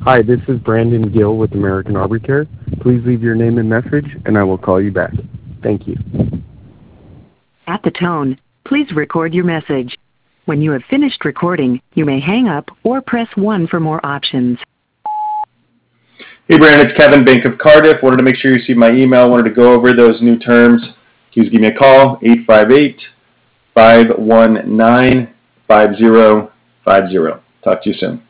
Hi, this is Brandon Gill with American Arbor Care. Please leave your name and message, and I will call you back. Thank you. At the tone, please record your message. When you have finished recording, you may hang up or press 1 for more options. Hey Brandon, it's Kevin, Bank of Cardiff. Wanted to make sure you received my email. Wanted to go over those new terms. Please give me a call, 858-519-5050. Talk to you soon.